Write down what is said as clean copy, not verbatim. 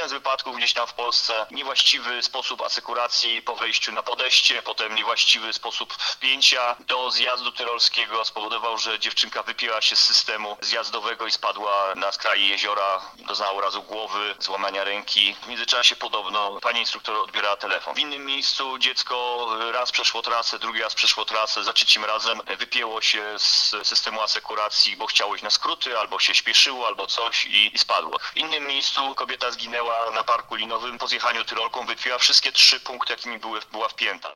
jeden z wypadków gdzieś tam w Polsce, niewłaściwy sposób asekuracji po wejściu na podejście, potem niewłaściwy sposób wpięcia do zjazdu tyrolskiego spowodował, że dziewczynka wypięła się z systemu zjazdowego i spadła na skraju jeziora, doznała urazu głowy, złamania ręki. W międzyczasie podobno pani instruktor odbierała telefon. W innym miejscu dziecko raz przeszło trasę, drugi raz przeszło trasę, za trzecim razem wypięło się z systemu asekuracji, bo chciało iść na skróty, albo się śpieszyło, albo coś i spadło. W innym miejscu kobieta zginęła na parku linowym, po zjechaniu tyrolką wypięła wszystkie 3 punkty, jakimi była wpięta.